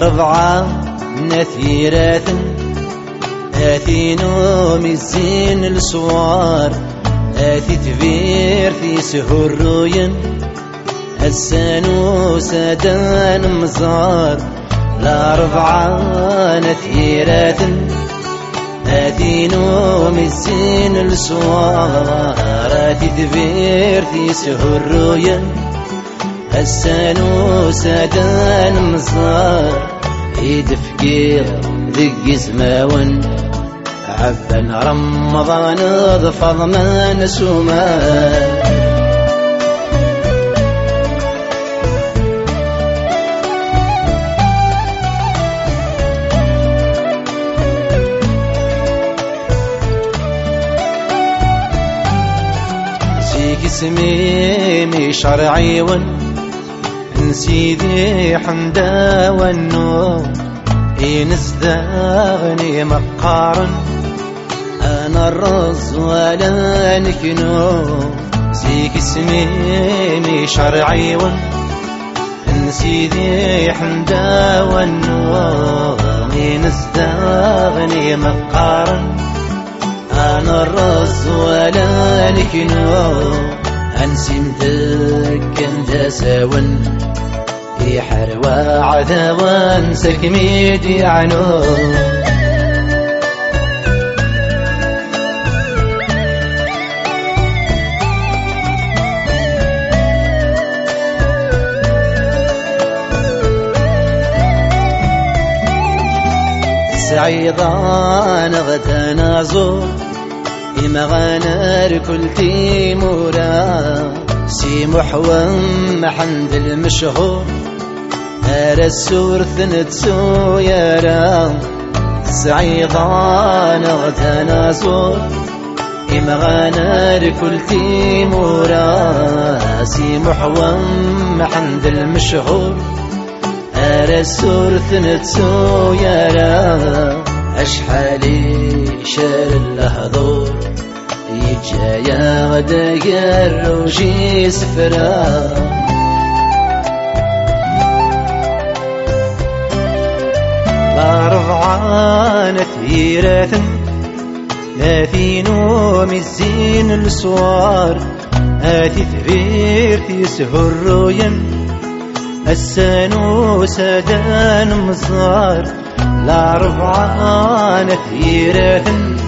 ربعة نثيرات آثينو مزين الصوار آثي تبير في سهر روين السانو سادان مزار لا ربعة نثيرات آثينو مزين الصوار آثي تبير في سهر روين السانو سادان مزار يدفكير ذق زماون عبن رمضان ظفر ما نسومان زيك سميمي شرعي نسيدي حمدا والنوم ينزدغني مقارن أنا الرز ولا نكنو زيك سميمي شرعي نسيدي حمدا والنوم ينزدغني مقارن أنا الرز ولا نكنو أنسمتك أنت ساون يحروا عذابا سكميدي عنو سعيضان غتنازو إما غنار كل تيمورا سي محوم محند المشهور السور ثنت سويرا سعيضان غتنازور إما غنار كل تيمورا سي محوم محند المشهور السور ثنت سويرا أشحالي شار اللهضور يجايا غداير وجي سفرا ربعة نثيرات آثينو مزين الصوار آثي ثبير في سهر روين السانو سادان مزار لا ربعة نثيرات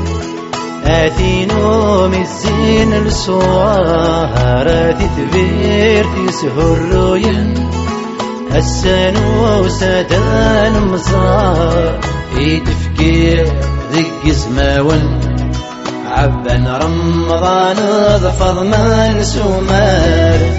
آثينو مزين الصوار آثي ثبير في سهر روين السانو سادان مزار يدفكير ذق زماون عبن رمضان ظفر ما نسومار